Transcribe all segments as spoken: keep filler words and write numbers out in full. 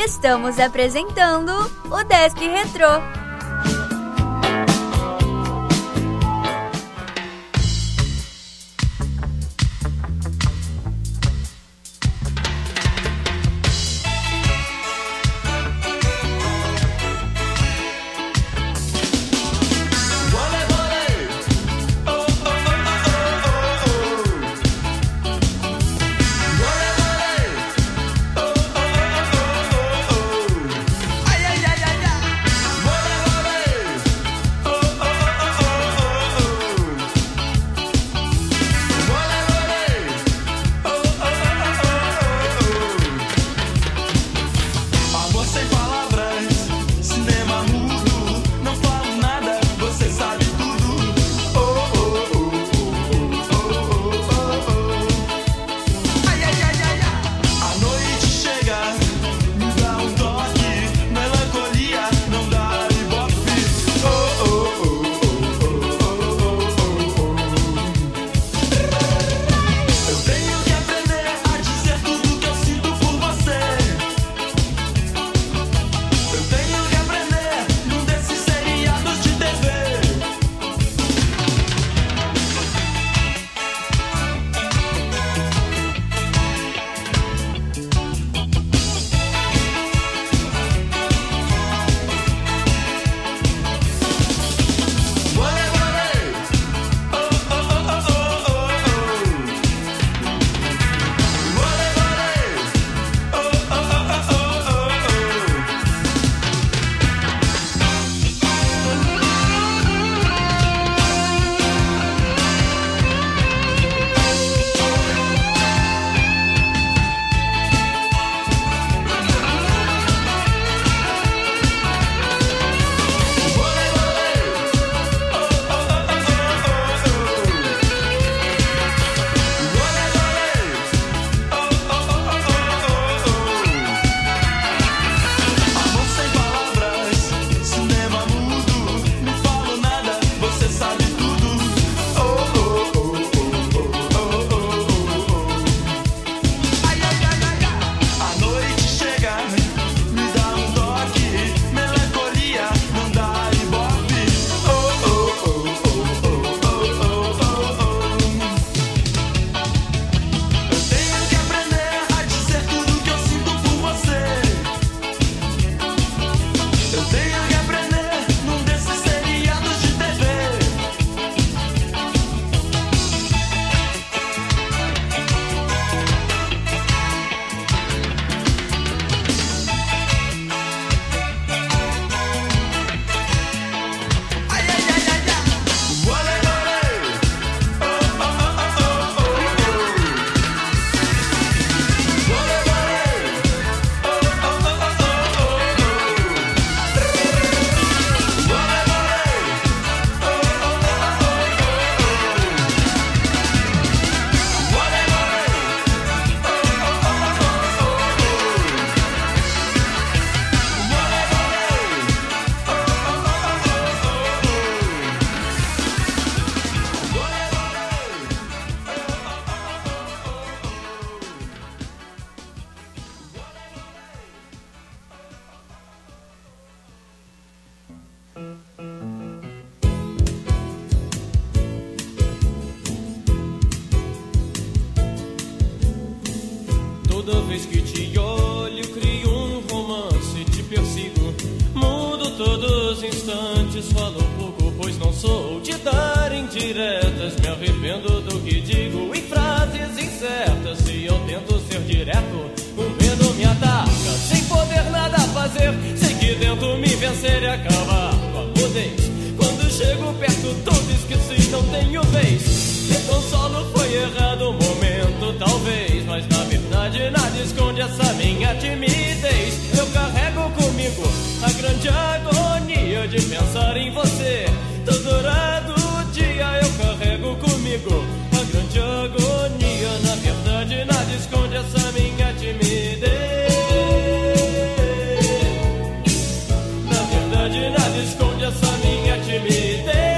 Estamos apresentando o Desk Retrô. Toda vez que te olho, crio um romance, te persigo. Mudo todos os instantes, falo pouco, pois não sou de dar indiretas. Me arrependo do que digo em frases incertas. Se eu tento ser direto, o medo me ataca. Sem poder nada fazer, sei que tento me vencer e acabar com a mudez. Quando chego perto, todo esqueci, não tenho vez. Então solo foi errado o momento, talvez, mas na verdade nada esconde essa minha timidez. Eu carrego comigo a grande agonia de pensar em você. Todo dia eu carrego comigo a grande agonia. Na verdade nada esconde essa minha timidez. Na verdade nada esconde essa minha timidez.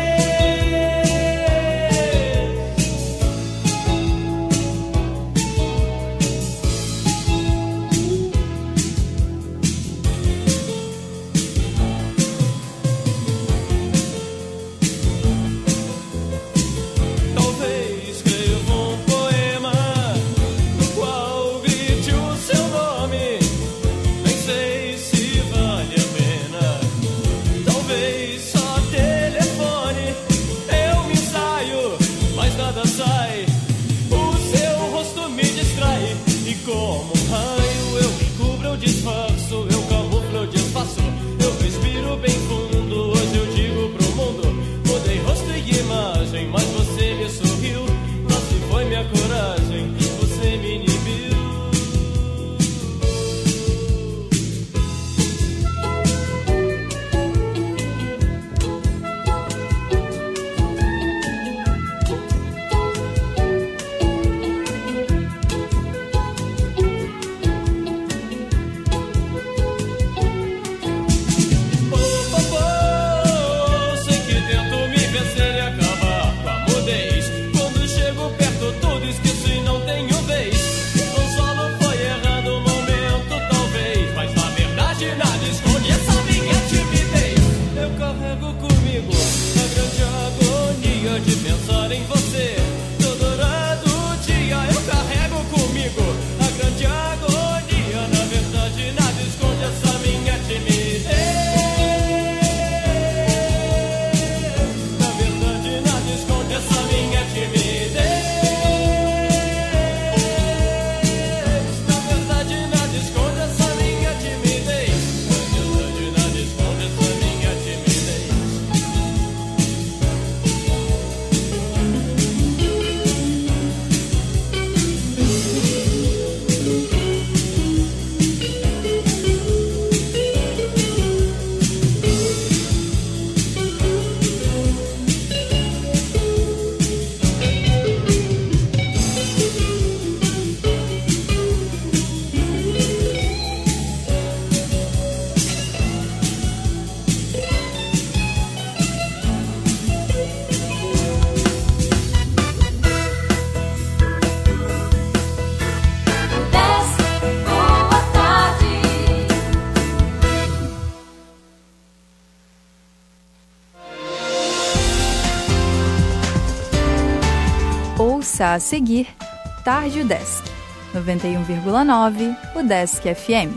Começa a seguir Tarde Desk, noventa e um vírgula nove, o Desk F M.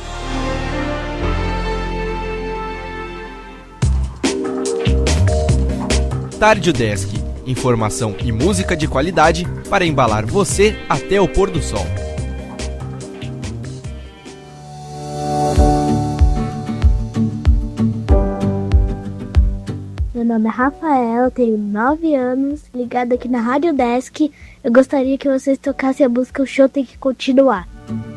Tarde Desk, informação e música de qualidade para embalar você até o pôr do sol. Meu nome é Rafael, tenho nove anos, ligado aqui na Rádio Desk. Eu gostaria que vocês tocassem a música O Show Tem Que Continuar.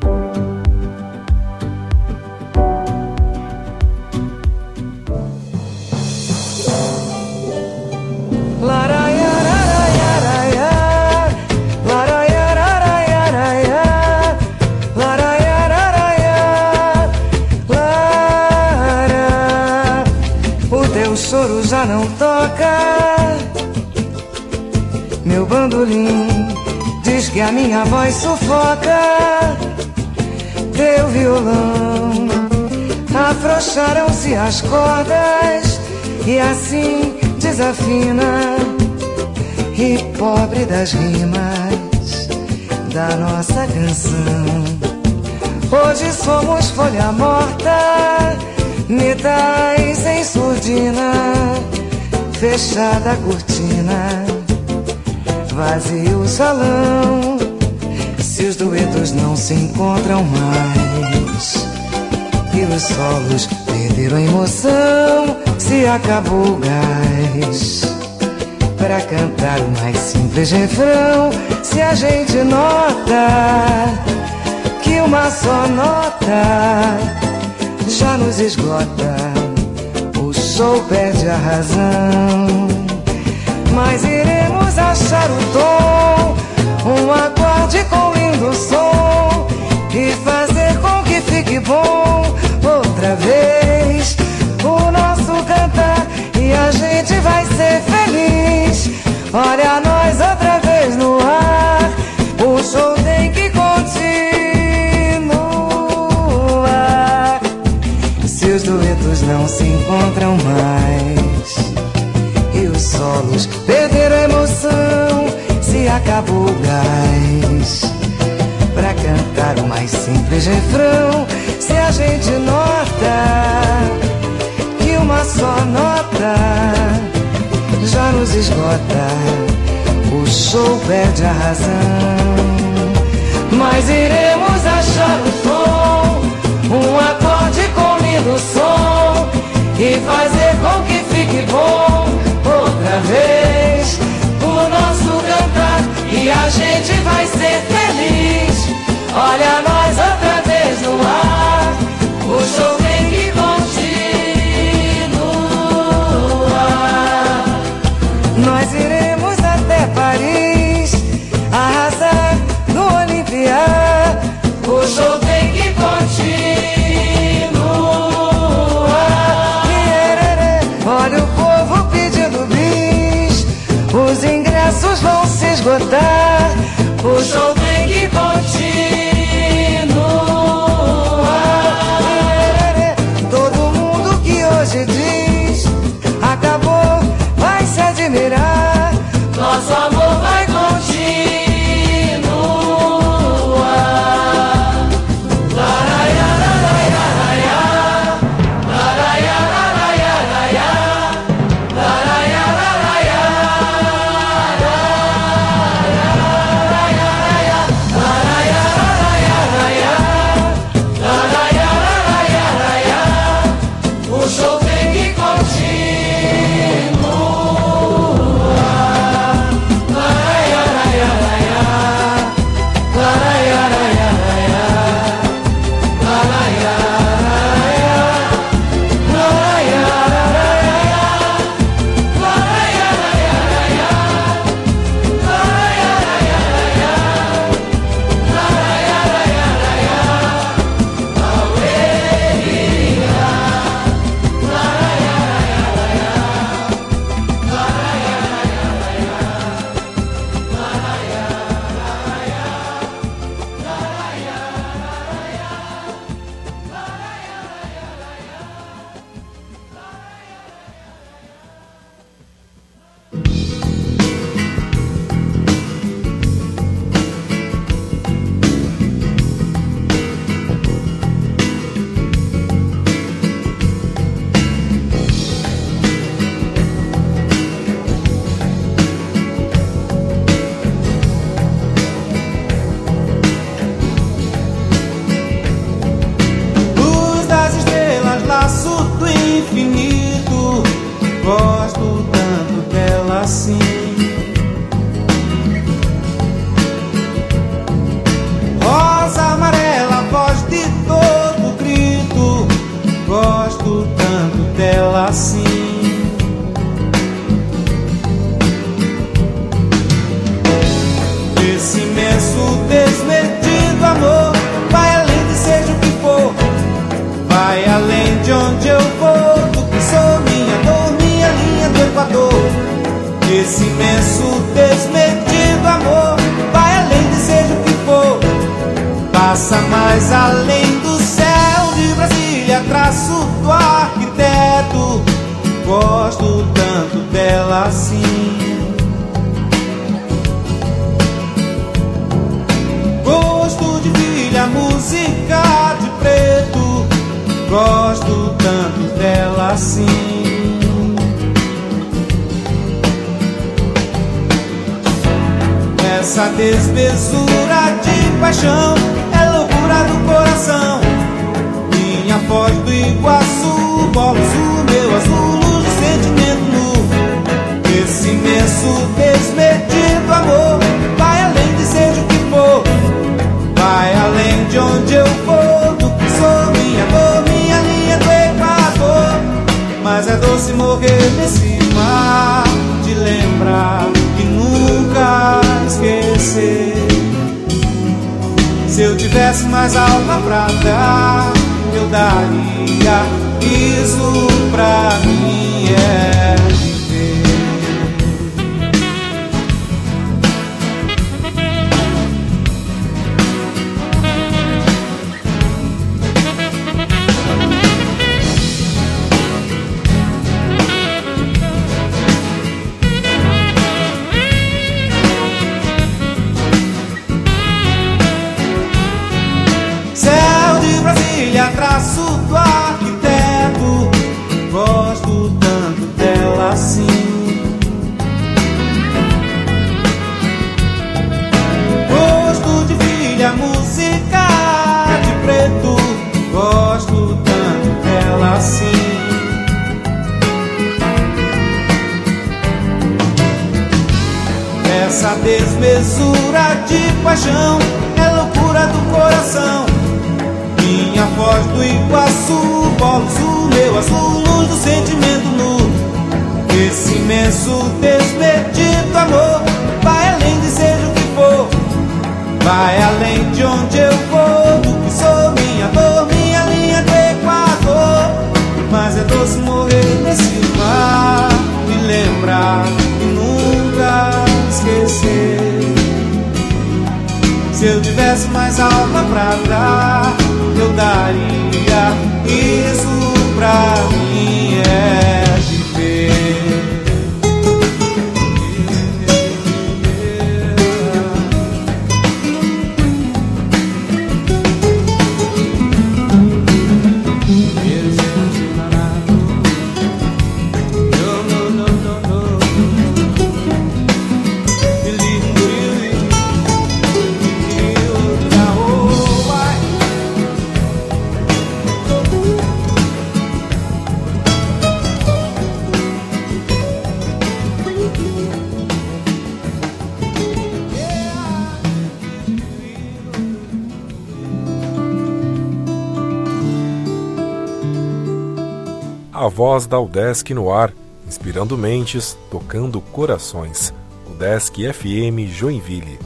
Choro já não toca, meu bandolim diz que a minha voz sufoca. Teu violão, afrouxaram-se as cordas e assim desafina. E pobre das rimas da nossa canção, hoje somos folha morta, metais em surdina, fechada a cortina, vazio o salão. Se os duetos não se encontram mais e os solos perderam a emoção, se acabou o gás pra cantar o mais simples refrão. Se a gente nota que uma só nota já nos esgota, o show perde a razão. Mas iremos achar o tom, um acorde com lindo som, e fazer com que fique bom outra vez o nosso cantar, e a gente vai ser feliz. Olha nós outra vez no ar, o show tem que continuar. Se os duetos não se encontram mais e os solos perderam a emoção, se acabou o gás pra cantar o mais simples refrão. Se a gente nota que uma só nota já nos esgota, o show perde a razão. Mas iremos achar o tom, um acorde com lindo som, e fazer com que fique bom outra vez o nosso cantar, e a gente vai ser feliz. Olha nós outra vez no ar, o show tem que continuar. Nós iremos até Paris, arrasar no Olimpiá. O show tem que continuar. Olha o povo pedindo bis, os ingressos vão se esgotar. O show tem que continuar. Todo mundo que hoje diz acabou vai se admirar. Nosso amor vai continuar. passa mais além do céu de Brasília, traço do arquiteto. Gosto tanto dela assim. Gosto de filha, música de preto. Gosto tanto dela assim. Essa desmesura de paixão é loucura do coração. Minha Foz do Iguaçu, bolos o meu azul, luz de sentimento nu. Esse imenso desmedido amor vai além de seja o que for, vai além de onde eu for, do que sou, minha dor, minha linha do Equador. Mas é doce morrer nesse mar de lembrar e nunca esquecer. Se eu tivesse mais alma pra dar, eu daria. Isso pra mim é viver. Céu de Brasília, traço do arquiteto. Gosto tanto dela assim. Gosto de filha, música de preto. Gosto tanto dela assim. Essa desmesura de paixão é loucura do coração. Minha Foz do Iguaçu, bolos o meu azul, luz do sentimento nu. Esse imenso desmedido amor vai além de seja o que for, vai além de onde eu vou, do que sou, minha dor, minha linha do Equador. Mas é doce morrer nesse mar, me lembrar e nunca esquecer. Se eu tivesse mais alma pra dar, eu daria. Isso pra mim é viver. A voz da UDESC no ar, inspirando mentes, tocando corações. UDESC F M Joinville.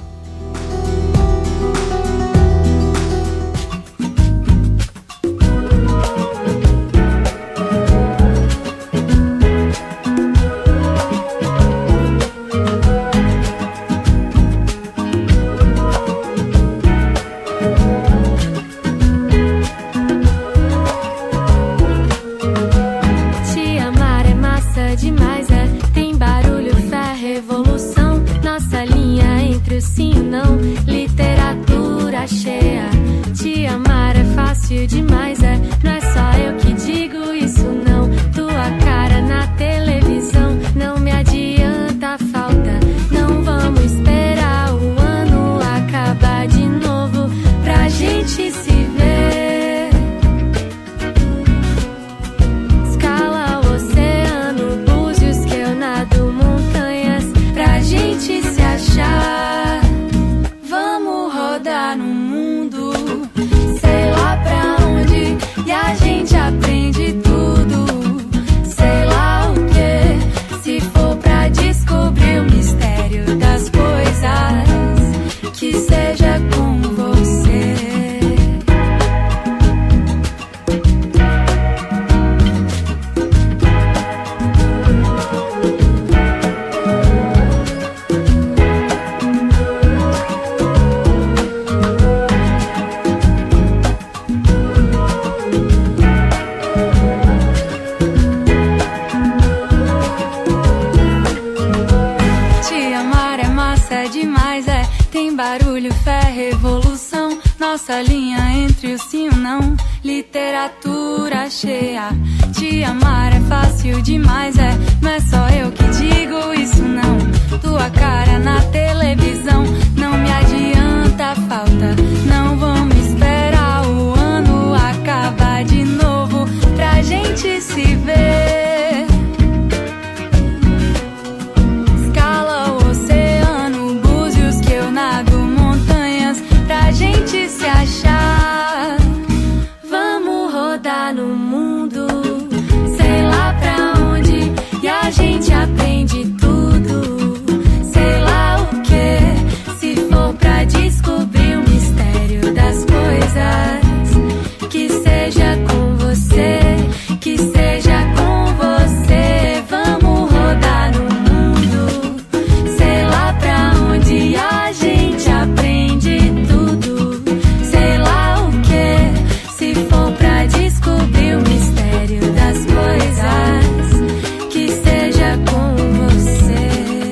revolução, nossa linha entre o sim e o não. Literatura cheia, te amar é fácil demais, é. Não é só eu que digo isso não. Tua cara na televisão não me adianta falta. Não vamos esperar o ano acabar de novo pra gente se ver. Escala o oceano, búzios que eu nado, montanhas pra gente se achar. Vamos rodar no mundo, sei lá pra onde, e a gente aprende tudo. Sei lá o que, se for pra descobrir o mistério das coisas. Que seja com você, que seja com você. Vamos rodar no mundo, sei lá pra onde, e a gente aprende tudo. Sei lá o que, se for pra descobrir o mistério das coisas. Que seja com você.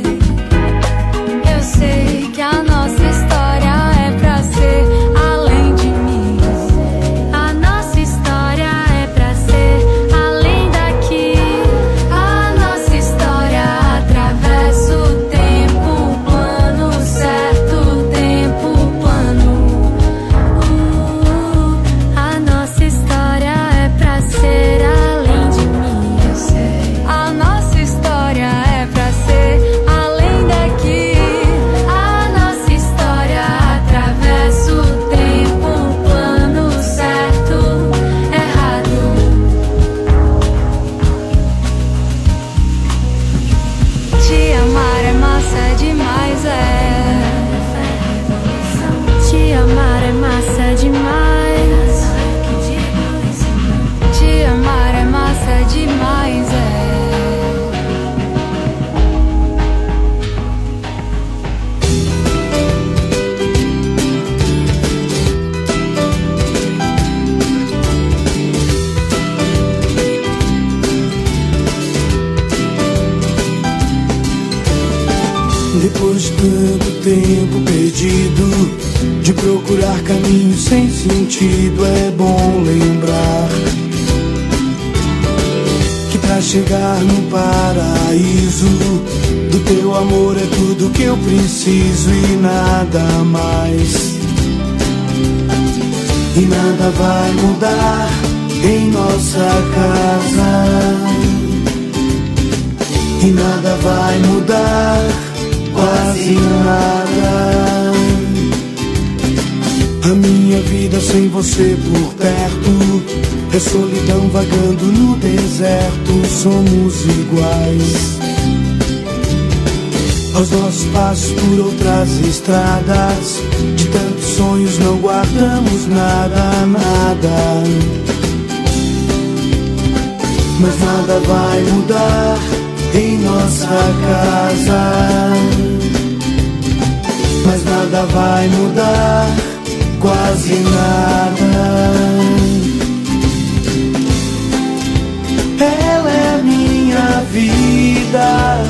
Eu sei que a nossa história é pra ser além de mim. A nossa história é pra ser além daqui. A nossa história atravessa o tempo plano, certo tempo plano. Uh, a nossa história é pra ser além de mim. Eu sei. A nossa história é pra ser além daqui. A nossa história atravessa o tempo plano, certo, errado. Te amar é massa demais, é. Te amar é massa demais. Te amar é massa demais, é. Depois de tanto tempo perdido, de procurar caminhos sem sentido, é bom lembrar que pra chegar no paraíso do teu amor é tudo que eu preciso e nada mais. E nada vai mudar em nossa casa. E nada vai mudar, quase nada. A minha vida sem você por perto é solidão vagando no deserto. Somos iguais aos nossos passos por outras estradas. De tantos sonhos não guardamos nada, nada. Mas nada vai mudar em nossa casa. Mas nada vai mudar, quase nada. Ela é a minha vida.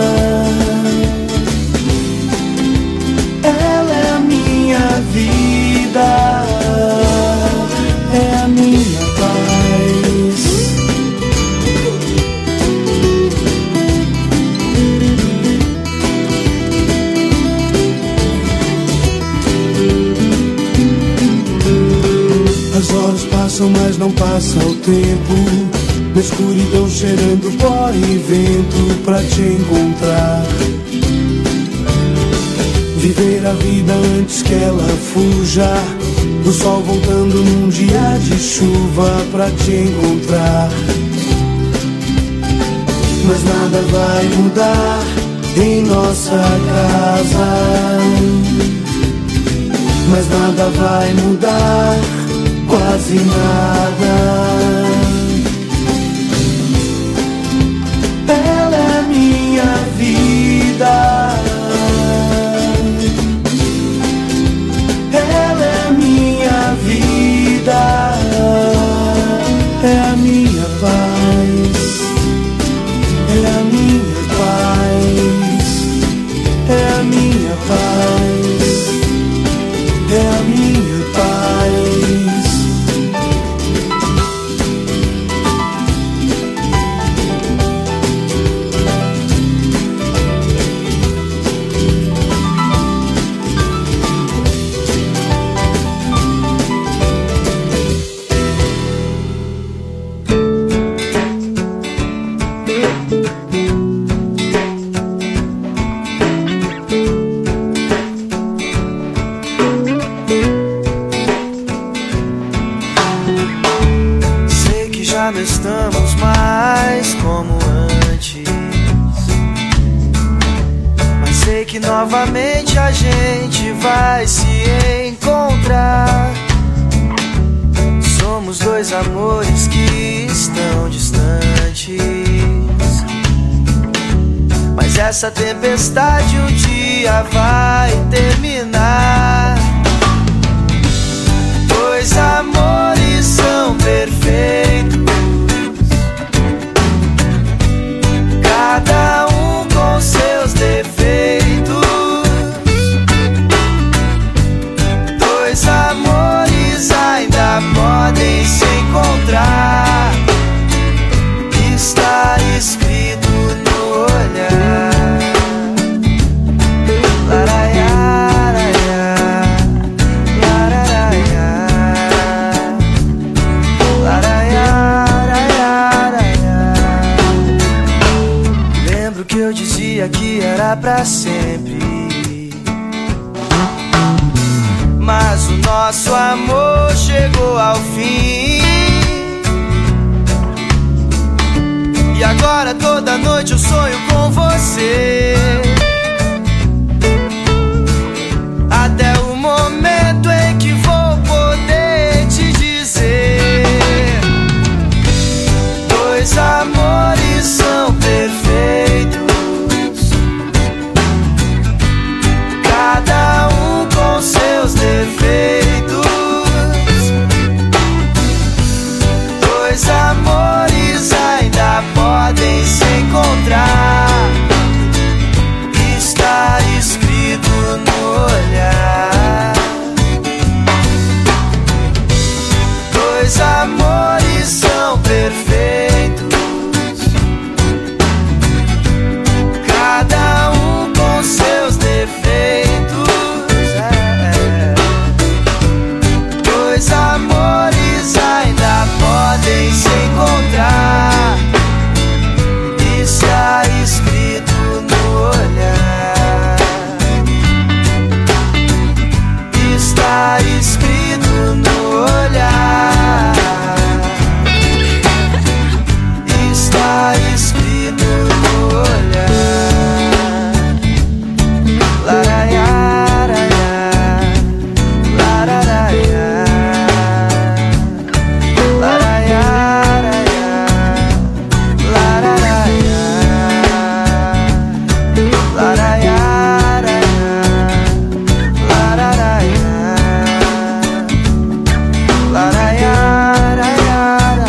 Ela é a minha vida. É a minha paz. As horas passam, mas não passa o tempo. Na escuridão cheirando pó e vento pra te encontrar. Viver a vida antes que ela fuja. O sol voltando num dia de chuva pra te encontrar. Mas nada vai mudar em nossa casa. Mas nada vai mudar, quase nada. Ela é a minha vida. Ela é a minha vida. É a minha paz. É a minha paz. É a minha paz. É a não estamos mais como antes, mas sei que novamente a gente vai se encontrar. Somos dois amores que estão distantes, mas essa tempestade um dia vai terminar. Dois amores são perfeitos, cada um com seus defeitos. Dois amores ainda podem se encontrar, está escrito no olhar. Lembro que eu dizia que era pra sempre, mas o nosso amor chegou ao fim. E agora toda noite eu sonho com você, até o momento em que vou poder te dizer: dois amores são perfeitos, cada um com seus defeitos. Dois amores ainda podem se encontrar, está escrito no olhar. Dois amores são perfeitos, cada um com seus defeitos. É. Dois amores ainda podem se encontrar, está escrito no olhar. Está escrito no olhar. Está escrito no olhar. Laraiaraiá, lararaiá, laraiaraiá, lararaiá, laraiaraiá, lararaiá, laraiaraiá.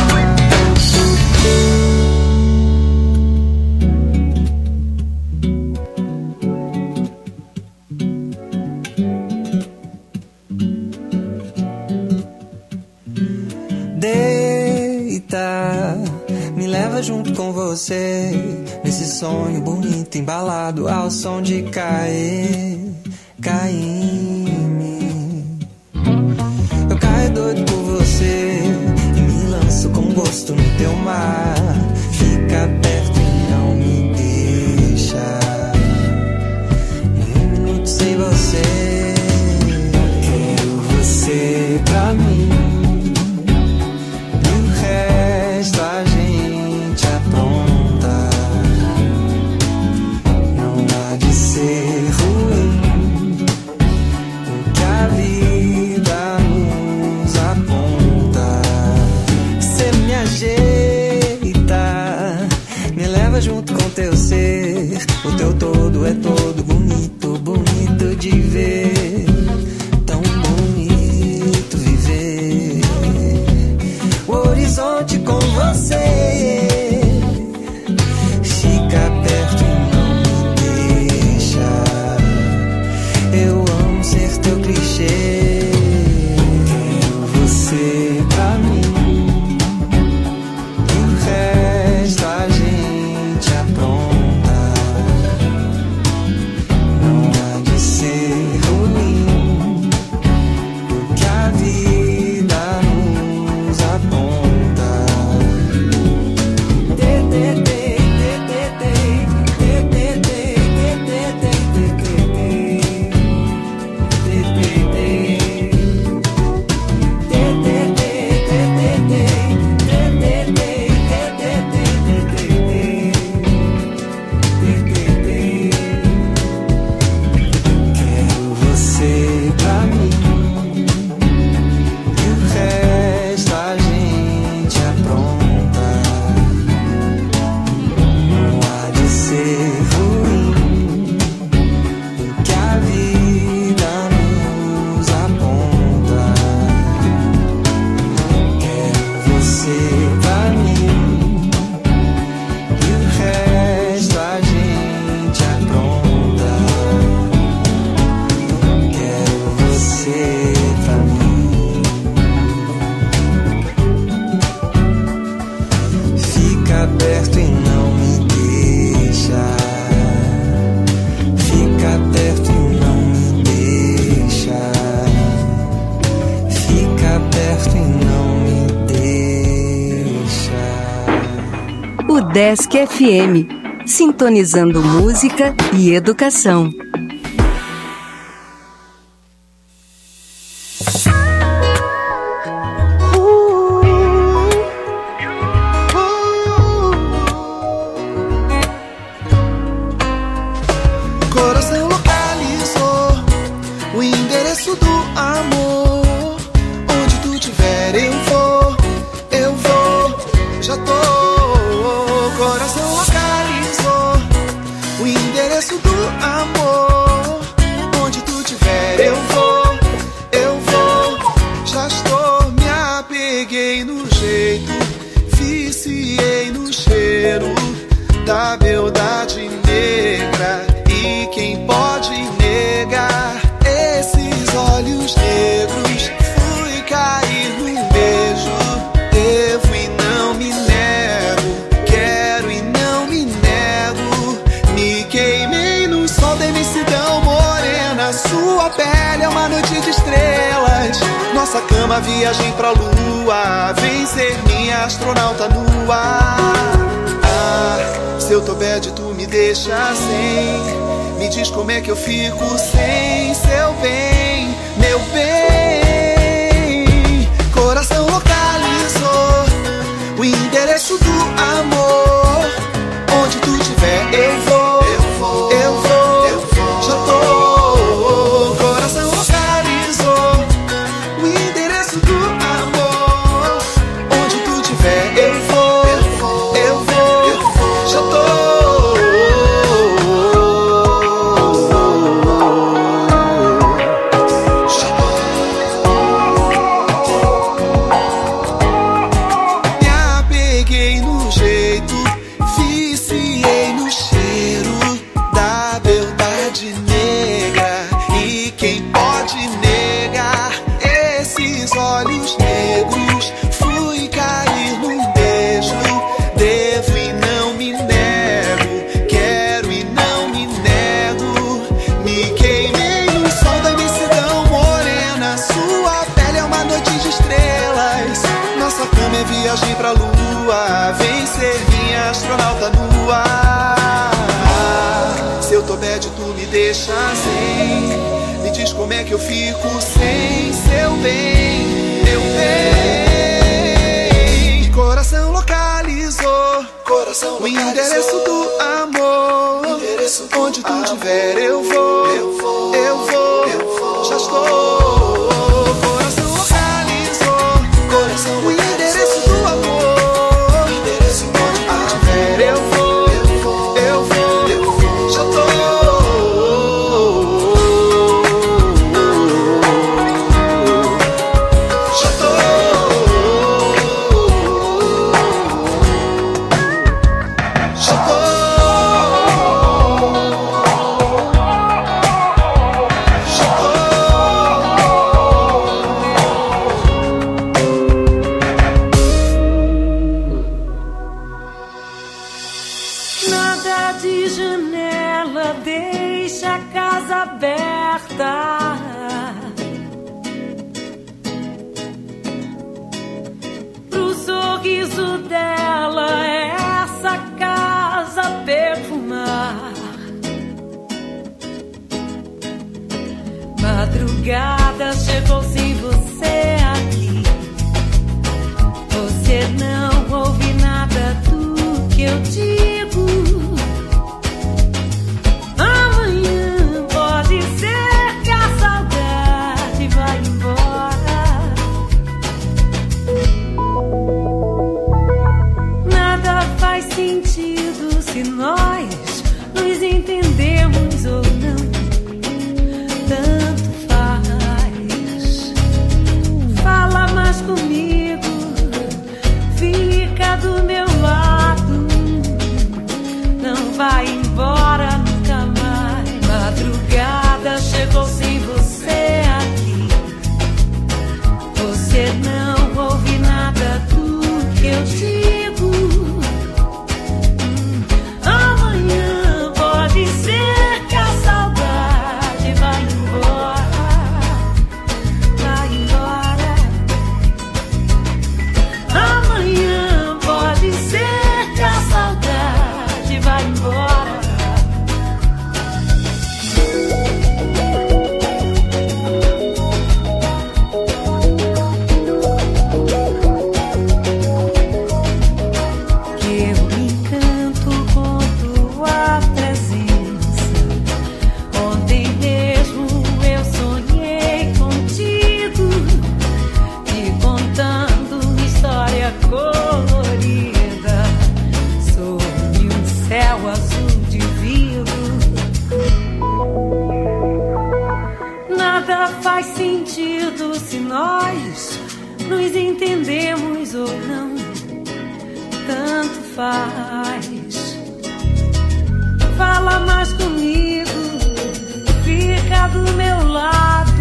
Deita, me leva junto com você nesse sonho bonito, embalado ao som de cair, cair em mim. Eu caio doido por você e me lanço com gosto no teu mar. Fica perto e não me deixa nem um minuto sem você. Quero você pra mim, a gente apronta, não há de ser ruim. Udesc F M, sintonizando música e educação. Coração localizou o endereço do amor. Onde tu tiver eu vou, eu vou, já tô. Coração localizou o endereço do amor. Onde tu tiver eu vou, eu vou, já estou. Me apeguei no jeito, viciei no cheiro da beldade negra. E quem pode negar esses olhos negros? Fui cair num beijo, devo e não me nego, quero e não me nego. Me queimei no sol da imensidão morena. Sua pele é uma noite de estrelas. Nossa cama, viagem pra lua. Vem ser minha astronauta nua. Ah, se eu tô bad, tu me deixa sem. Me diz como é que eu fico sem seu bem, meu bem. Coração localizou o endereço do amor. Onde tu tiver eu vou, eu vou, eu vou, eu vou, já tô. Coração localizou o endereço do amor. Onde tu tiver eu vou, eu vou, eu vou, eu vou, já tô. Viagem pra lua, vem ser minha astronauta nua. Ah, se eu tô bad, tu me deixa sem. Me diz como é que eu fico sem seu bem, meu bem. Coração localizou, coração localizou o endereço do amor. Endereço do onde tu amor. Tiver eu vou, eu vou, eu vou, eu vou, já estou. Coração localizou, coração o endereço. Madrugada chegou sem você aqui. Você não ouve nada do que eu digo. Amanhã pode ser que a saudade vá embora. Nada faz sentido se nós nos entendemos ou não. Tanto faz. se nós nos entendemos ou não, tanto faz. Fala mais comigo, fica do meu lado,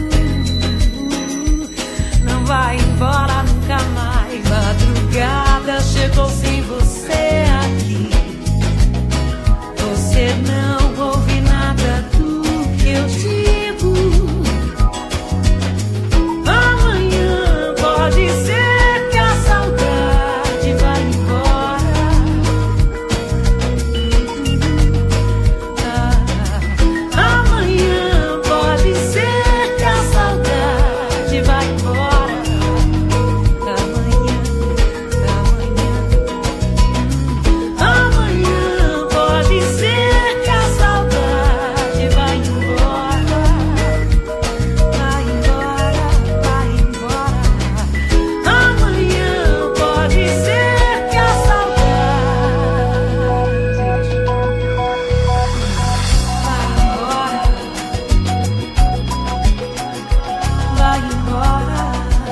não vai embora nunca mais. Madrugada chegou sem você aqui, você não ouve nada do que eu digo. Amanhã pode ser que a saudade vá embora. Ah, amanhã pode ser que a saudade vá embora. Amanhã, amanhã, amanhã pode ser que a saudade vá embora. Vai embora, vai embora. Amanhã pode ser que a saudade vai embora. Vai embora.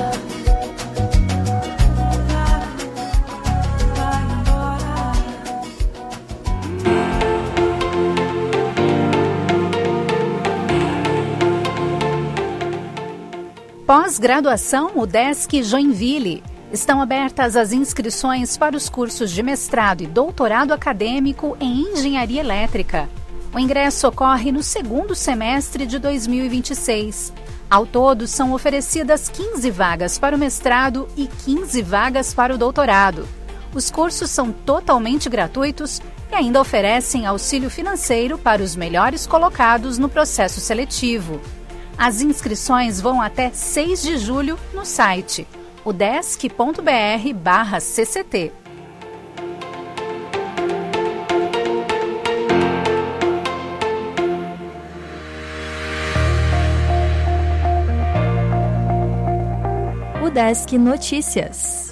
Vai embora. Pós-graduação UDESC Joinville. Estão abertas as inscrições para os cursos de mestrado e doutorado acadêmico em engenharia elétrica. O ingresso ocorre no segundo semestre de dois mil e vinte e seis. Ao todo, são oferecidas quinze vagas para o mestrado e quinze vagas para o doutorado. Os cursos são totalmente gratuitos e ainda oferecem auxílio financeiro para os melhores colocados no processo seletivo. As inscrições vão até seis de julho no site udesc.br barra cct. UDESC Notícias.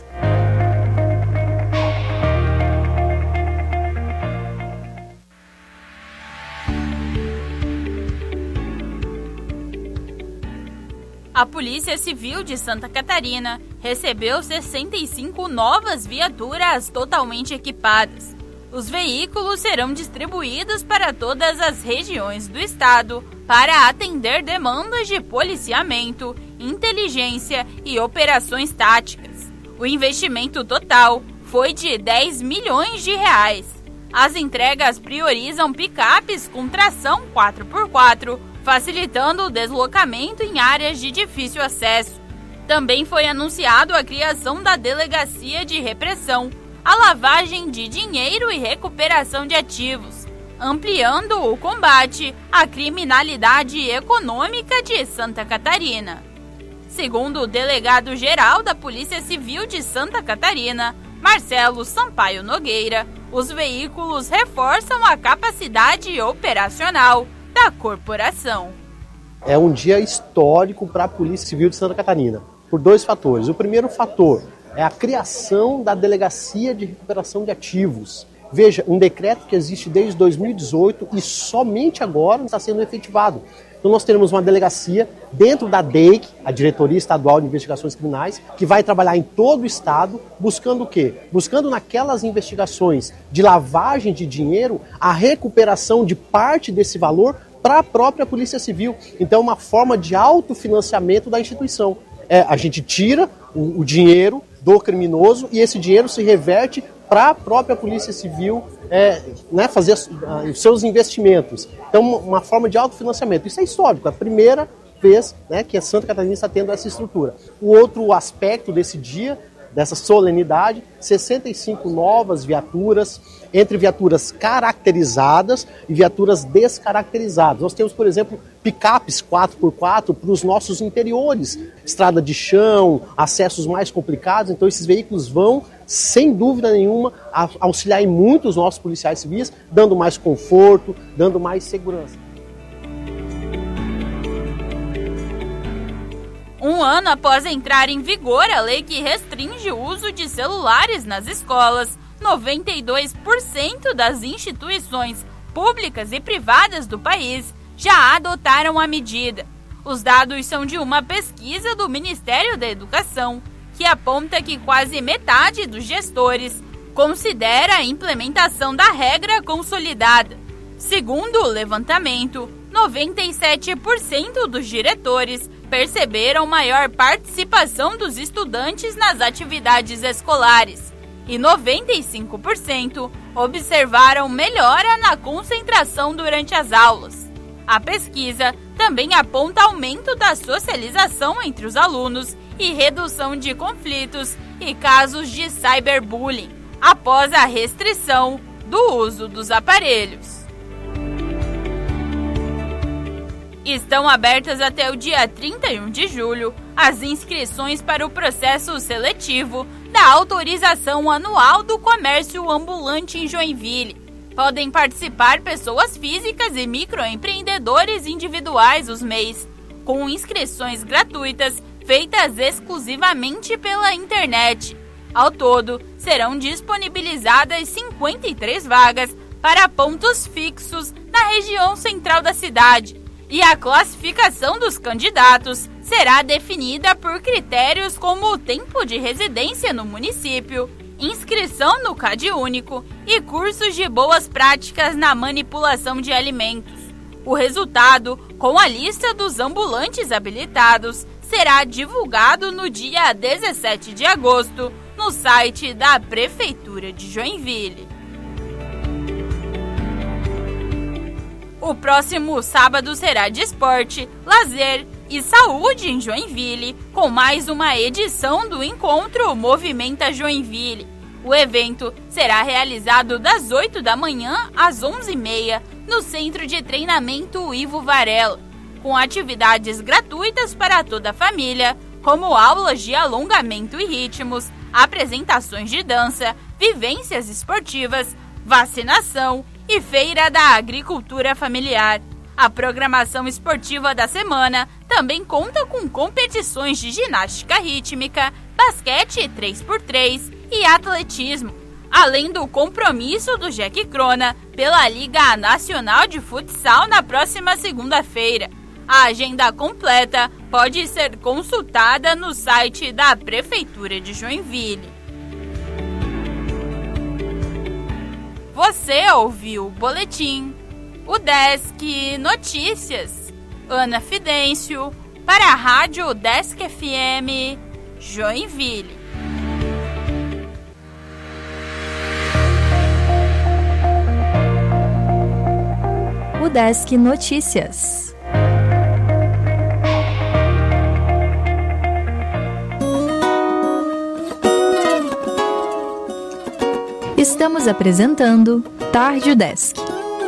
A Polícia Civil de Santa Catarina recebeu sessenta e cinco novas viaturas totalmente equipadas. Os veículos serão distribuídos para todas as regiões do estado para atender demandas de policiamento, inteligência e operações táticas. O investimento total foi de dez milhões de reais. As entregas priorizam picapes com tração quatro por quatro, facilitando o deslocamento em áreas de difícil acesso. Também foi anunciado a criação da Delegacia de Repressão, a lavagem de dinheiro e recuperação de ativos, ampliando o combate à criminalidade econômica de Santa Catarina. Segundo o delegado-geral da Polícia Civil de Santa Catarina, Marcelo Sampaio Nogueira, os veículos reforçam a capacidade operacional da corporação. É um dia histórico para a Polícia Civil de Santa Catarina, por dois fatores. O primeiro fator é a criação da Delegacia de Recuperação de Ativos. Veja, um decreto que existe desde dois mil e dezoito e somente agora está sendo efetivado. Então nós teremos uma delegacia dentro da D E I C, a Diretoria Estadual de Investigações Criminais, que vai trabalhar em todo o estado, buscando o quê? Buscando naquelas investigações de lavagem de dinheiro, a recuperação de parte desse valor para a própria Polícia Civil. Então é uma forma de autofinanciamento da instituição. É, a gente tira o, o dinheiro do criminoso e esse dinheiro se reverte para a própria Polícia Civil é, né, fazer os, uh, os seus investimentos. Então, uma forma de autofinanciamento. Isso é histórico, é a primeira vez, né, que a Santa Catarina está tendo essa estrutura. O outro aspecto desse dia, dessa solenidade, sessenta e cinco novas viaturas, entre viaturas caracterizadas e viaturas descaracterizadas. Nós temos, por exemplo, picapes quatro por quatro para os nossos interiores, estrada de chão, acessos mais complicados. Então esses veículos vão, sem dúvida nenhuma, auxiliar em muito os nossos policiais civis, dando mais conforto, dando mais segurança. Um ano após entrar em vigor a lei que restringe o uso de celulares nas escolas, noventa e dois por cento das instituições públicas e privadas do país já adotaram a medida. Os dados são de uma pesquisa do Ministério da Educação, que aponta que quase metade dos gestores considera a implementação da regra consolidada. Segundo o levantamento, noventa e sete por cento dos diretores perceberam maior participação dos estudantes nas atividades escolares e noventa e cinco por cento observaram melhora na concentração durante as aulas. A pesquisa também aponta aumento da socialização entre os alunos e redução de conflitos e casos de cyberbullying após a restrição do uso dos aparelhos. Estão abertas até o dia trinta e um de julho as inscrições para o processo seletivo da autorização anual do comércio ambulante em Joinville. Podem participar pessoas físicas e microempreendedores individuais os M E Is, com inscrições gratuitas feitas exclusivamente pela internet. Ao todo, serão disponibilizadas cinquenta e três vagas para pontos fixos na região central da cidade, e a classificação dos candidatos será definida por critérios como o tempo de residência no município, inscrição no CadÚnico e cursos de boas práticas na manipulação de alimentos. O resultado, com a lista dos ambulantes habilitados, será divulgado no dia dezessete de agosto no site da Prefeitura de Joinville. O próximo sábado será de esporte, lazer e saúde em Joinville, com mais uma edição do encontro Movimenta Joinville. O evento será realizado das oito da manhã às onze e meia no Centro de Treinamento Ivo Varela, com atividades gratuitas para toda a família, como aulas de alongamento e ritmos, apresentações de dança, vivências esportivas, vacinação e feira da agricultura familiar. A programação esportiva da semana também conta com competições de ginástica rítmica, basquete três por três e atletismo, além do compromisso do Jack Crona pela Liga Nacional de Futsal na próxima segunda-feira. A agenda completa pode ser consultada no site da Prefeitura de Joinville. Você ouviu o boletim, o Desk Notícias, Ana Fidêncio, para a Rádio Desk F M, Joinville. O Desk Notícias. Estamos apresentando Tarde Desk.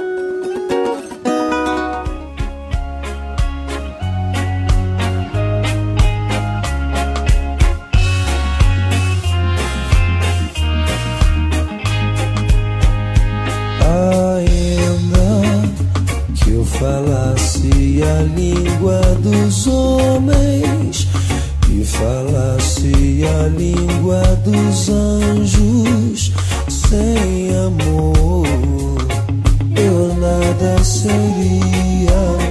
Ainda que eu falasse a língua dos homens e falasse a língua dos anjos, sem amor eu nada seria.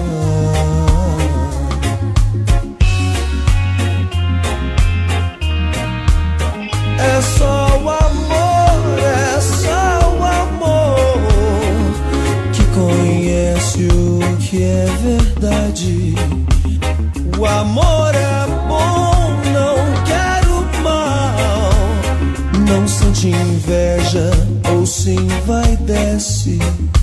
É só o amor, é só o amor que conhece o que é verdade. O amor é bom, não quero mal, não sente inveja ou se envaidece.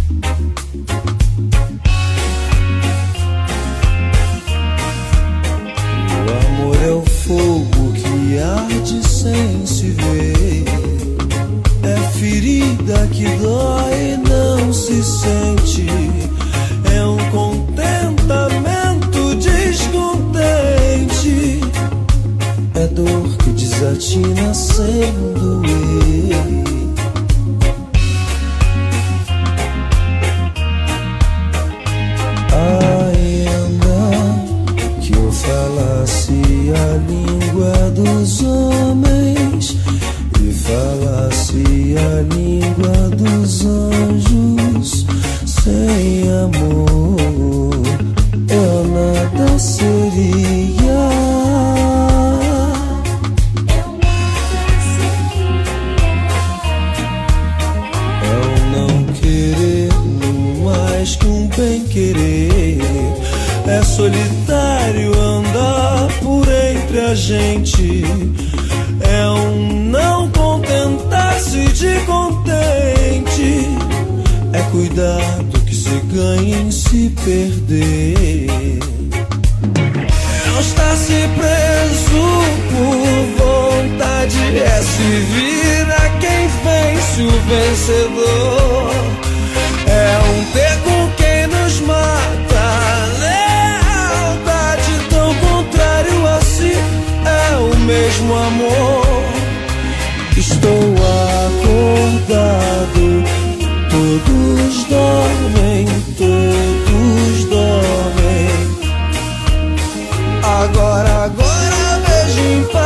O amor é o fogo que arde sem se ver, é ferida que dói e não se sente, é um contentamento descontente, é dor que desatina sem doer. Ainda que eu falasse a língua dos homens e falasse a língua dos anjos, sem amor eu nada seria eu não querer mais que um bem querer. É solitário andar por entre a gente. É um não contentar-se de contente. É cuidar do que se ganha em se perder. Não está se preso por vontade. É se vira quem vence o vencedor. É um ter com quem nos mata. Lealdade tão contrário a si. É o mesmo amor. Estou acordado. Todos dormem, todos dormem. Agora, agora vejo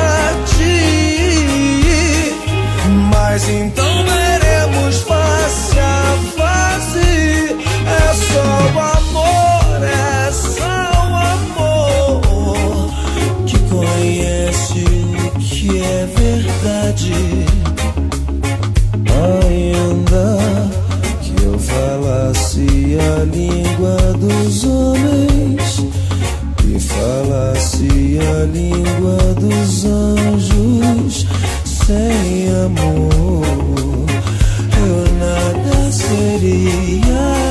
empatia. Mas então veremos face a face. É só o amor, é só o amor que conhece o que é verdade. Ainda que eu falasse a língua dos homens e falasse a língua dos anjos, sem amor eu nada seria.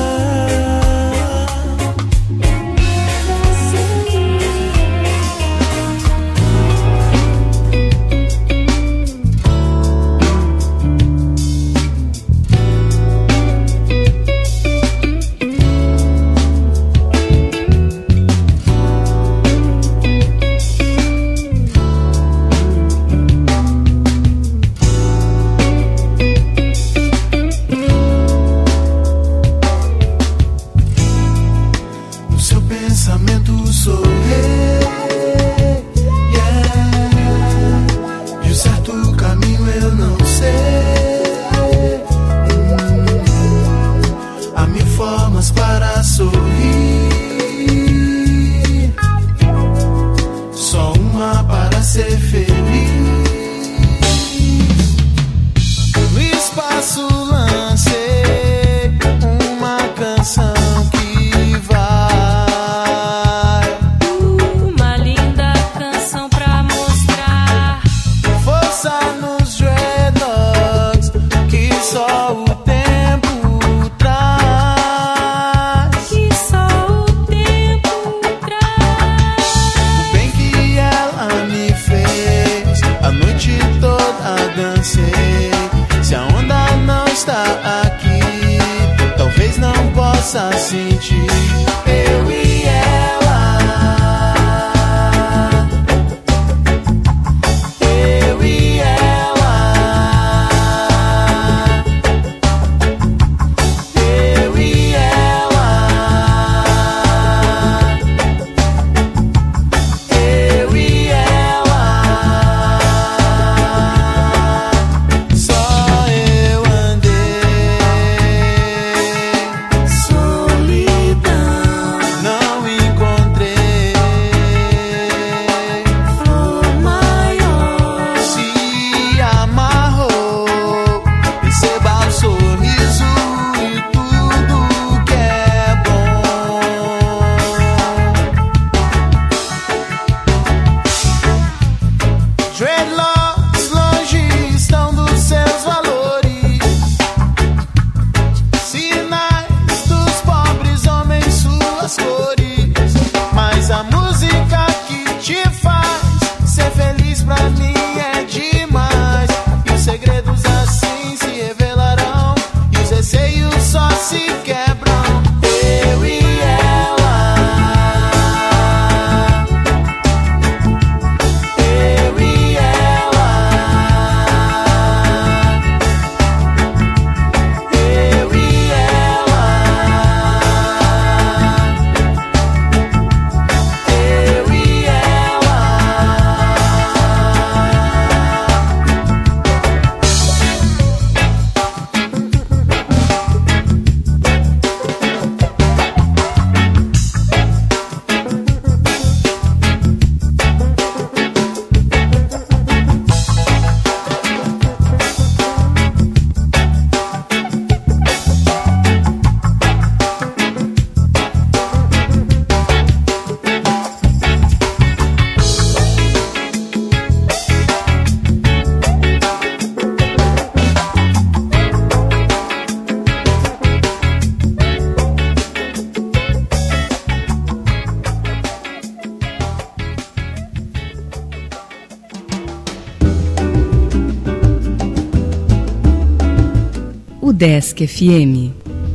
UDESC F M.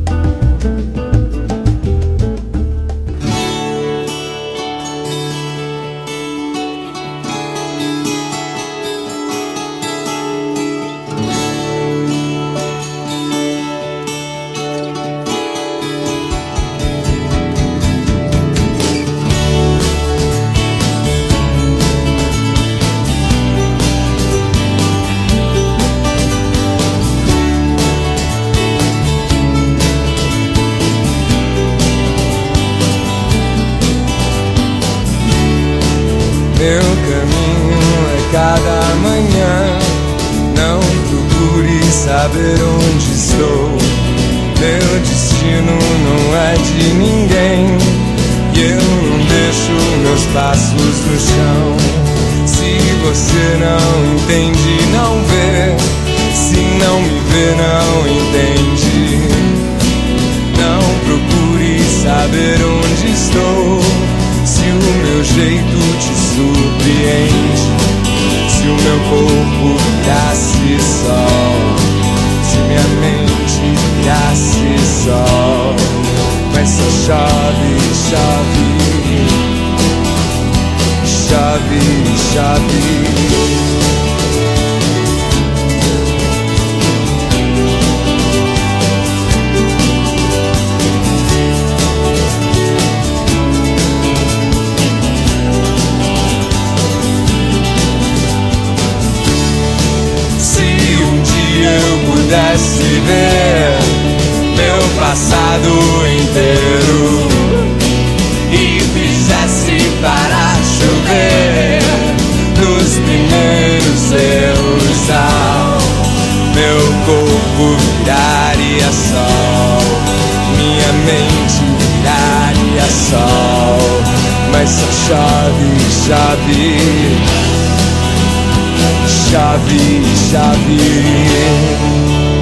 Meu caminho é cada manhã. Não procure saber onde estou. Meu destino não é de ninguém. E eu não deixo meus passos no chão. Se você não entende, não vê. Se não me vê, não entende. Não procure saber onde estou. Se o meu jeito te surpreende, se o meu corpo virasse sol, se minha mente virasse sol, mas só chove, chove, chove, chove. Eu pudesse ver meu passado inteiro e fizesse parar chover nos primeiros erros, ao meu corpo viraria sol, minha mente viraria sol, mas só chove, chove. Chave, chave.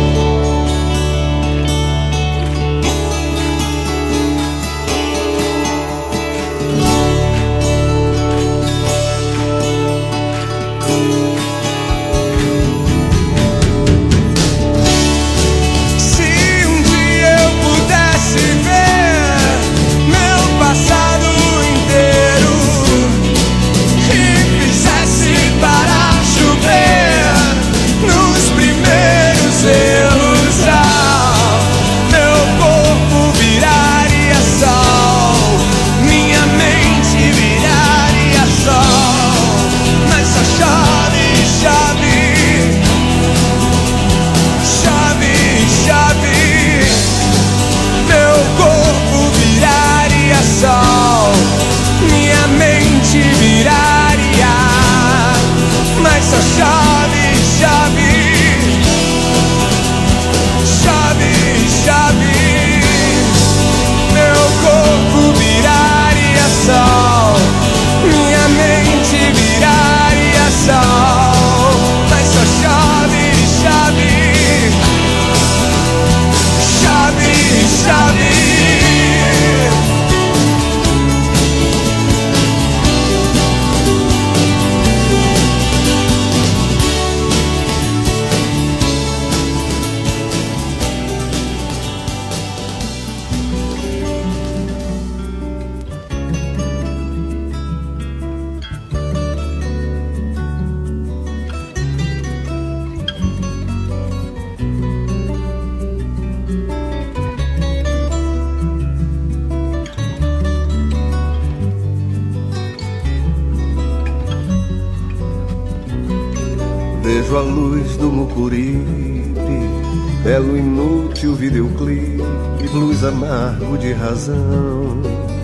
Vejo a luz do Mucuripe, belo inútil videoclipe, blues amargo de razão.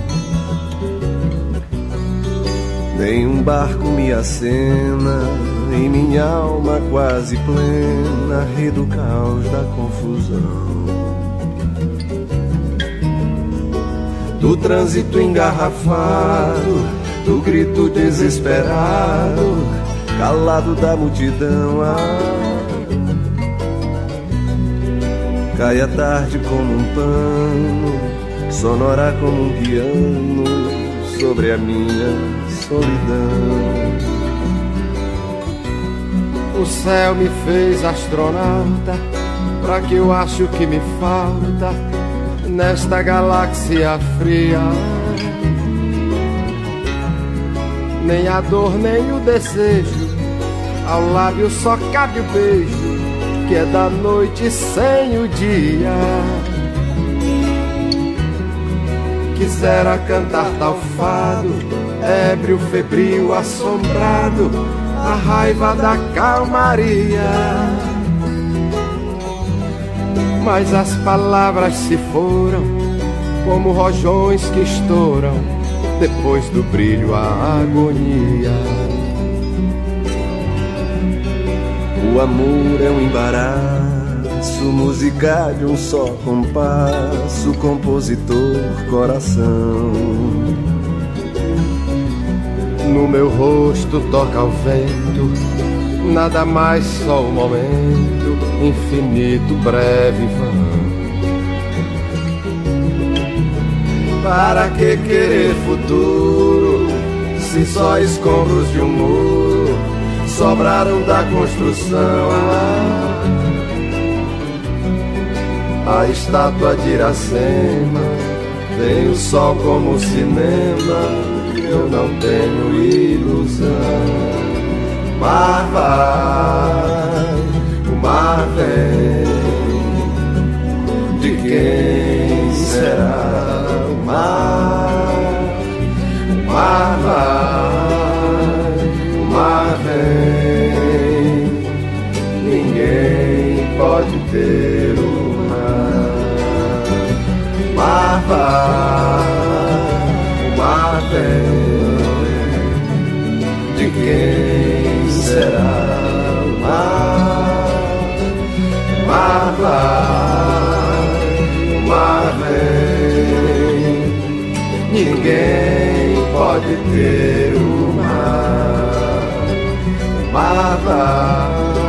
Nenhum barco me acena, em minha alma quase plena, ri do caos da confusão. Do trânsito engarrafado, do grito desesperado, calado da multidão, ah, cai a tarde como um pano, sonora como um piano, sobre a minha solidão. O céu me fez astronauta, pra que eu acho que me falta nesta galáxia fria. Nem a dor, nem o desejo, ao lábio só cabe o beijo, que é da noite sem o dia. Quisera cantar tal fado, ébrio, febril, assombrado, a raiva da calmaria. Mas as palavras se foram como rojões que estouram depois do brilho a agonia. O amor é um embaraço, música de um só compasso, compositor, coração. No meu rosto toca o vento, nada mais, só o momento, infinito, breve, vão. Para que querer futuro, se só escombros de um muro sobraram da construção? A estátua de Iracema tem o sol como cinema, eu não tenho ilusão. Mar vai, o mar vem, de quem será o mar? O mar vai, o mar vem, ninguém pode ter o mar. O mar vai, o mar vem, de quem será o mar? O mar vai, o mar vem, ninguém pode ter o mar. O mar vai,